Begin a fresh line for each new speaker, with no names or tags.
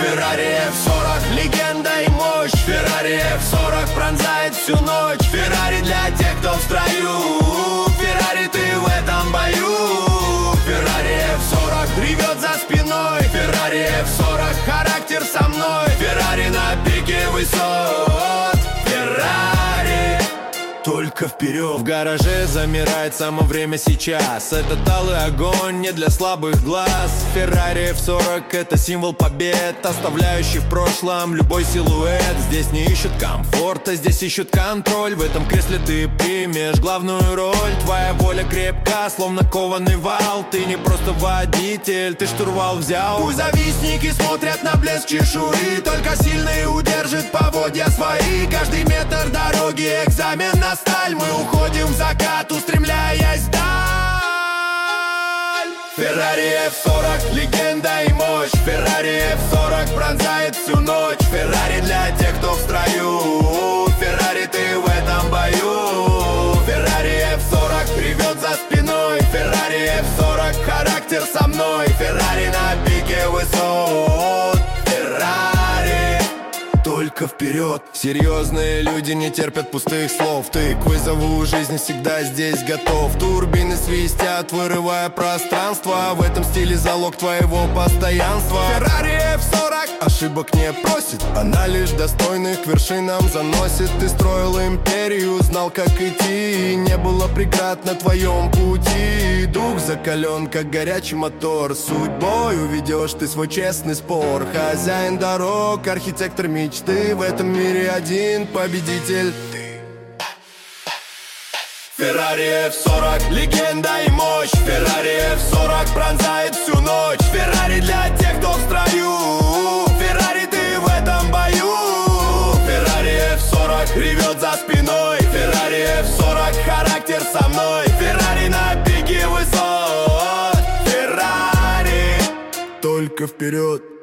Феррари F40, легенда и мощь. Феррари F40 пронзает всю ночь. Феррари для тех, кто в строю. Феррари, ты в этом бою. Феррари F40 ревет за спиной. Феррари F40, характер со мной. Феррари на пике высот. Феррари, только вперед. В гараже замирает само время сейчас. Это талый огонь, не для слабых глаз. Феррари F40 это символ побед, оставляющий в прошлом любой силуэт. Здесь не ищут комфорта, здесь ищут контроль. В этом кресле ты примешь главную роль. Твоя воля крепка, словно кованый вал. Ты не просто водитель, ты штурвал взял. Пусть завистники смотрят на блеск чешуи, только сильный удержит поводья свои. Каждый метр дороги экзамен на сталь. Мы уходим в закат, устремляясь вдаль. Феррари F40, легенда и мощь. Феррари F40 пронзает всю ночь. Феррари для тех, кто в строю. Феррари, ты в этом бою. Феррари F40 ревет за спиной. Феррари F40, характер со мной. Феррари на пике высот. Феррари, только вперед. Серьезные люди не терпят пустых слов. Ты к вызову жизни всегда здесь готов. Турбины свистят, вырывая пространство. В этом стиле залог твоего постоянства. Феррари F40 ошибок не просит, она лишь достойных к вершинам заносит. Ты строил империю, знал как идти, и не было преград на твоем пути. Дух закален, как горячий мотор. Судьбой уведешь ты свой честный спор. Хозяин дорог, архитектор мечты. В этом мире один победитель ты. Феррари F40, легенда и мощь. Феррари F40 пронзает всю ночь. Феррари для тех, кто в строю. Феррари, ты в этом бою. Феррари F40 ревет за спиной. Феррари F40, характер со мной. Феррари на пике высот. Феррари, только вперед.